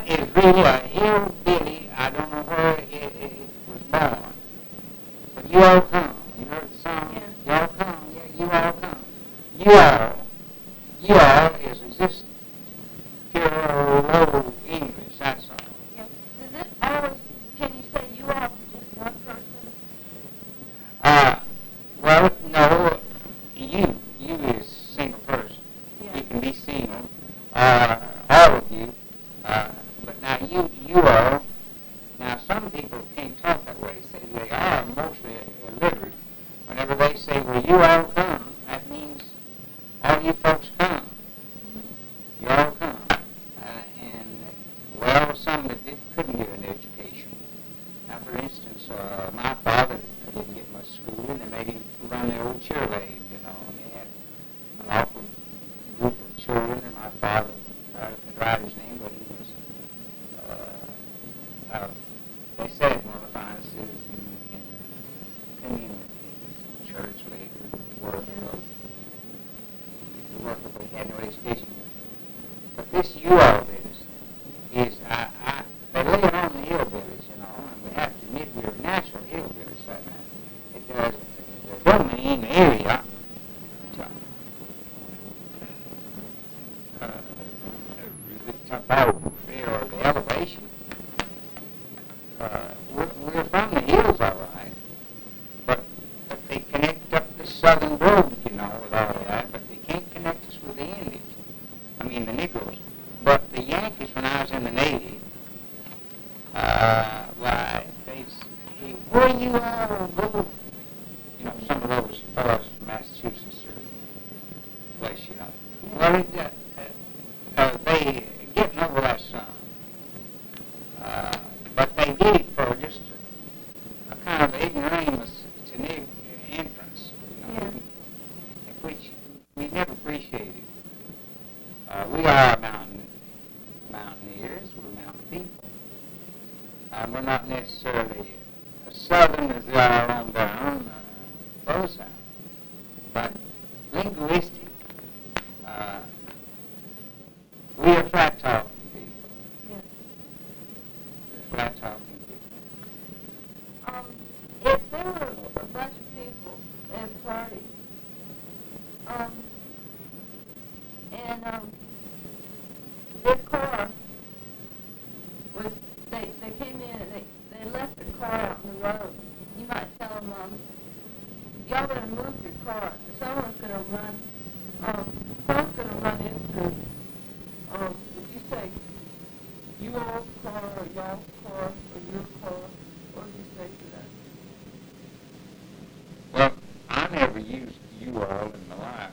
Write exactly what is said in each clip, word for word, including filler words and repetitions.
is really a hillbilly. I don't know where it, it, it was born. But you all come. You heard the song? Yeah. You all come. Yeah, you all come. You all. You all is just pure old English, that's all. Yeah. Does it always, can you say you all to just one person? Uh, well, no, you. You is single person. Yeah. You can be single. Uh, all of you. Uh, but now you, you all. Now some people can't talk that way. Say they are mostly illiterate. Whenever they say, "Well, you all come," that means all you folks come. You all come. Uh, and well, some that did, couldn't get an education. Now, for instance, uh, my father didn't get much school, and they made him run the old cheerlead, you know. And they had an awful group of children, and my father, I could write his name, but he was, uh, uh, they said one of the finest citizens in the community, church leader, worker, the worker, but he had no education. But this you all business is, I, I, they lay it on the hillbillies, you know, and we have to admit we're natural hillbillies right now. Because the domain area, uh, the topography or the elevation, uh, we're, we're from the hills, all right, but, but they connect up the southern road, you know, with all that, but they can't connect us with the Indians. I mean, the Negroes. But the Yankees, when I was in the Navy, uh, why, they say, where you all go? You know, some of those fellows from Massachusetts or place, you know. Well, it, uh, uh, they getting over that some. Uh, but they did it for just a, a kind of ignoramus to neg- entrance, you know, Yeah. which we never appreciated. Uh, we are mountain mountaineers. We're mountain people. Um, we're not necessarily as southern as they are on down uh, both sides, but linguistic. Uh, we are flat talking people. Yeah. We're flat talking people. Um, if there were a bunch of people at a party, um, and um, their car was, they, they came in and they, they left their car out on the road, you might tell them, um, y'all better move your car. Someone's going to run, um, someone's going to run into, um, would you say, you all's car or y'all's car or your car? What would you say to that? Well, I never used you all in my life,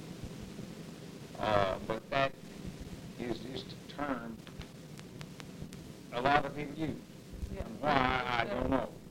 uh, but that is just a term a lot of people use. Yeah. And why, I don't know.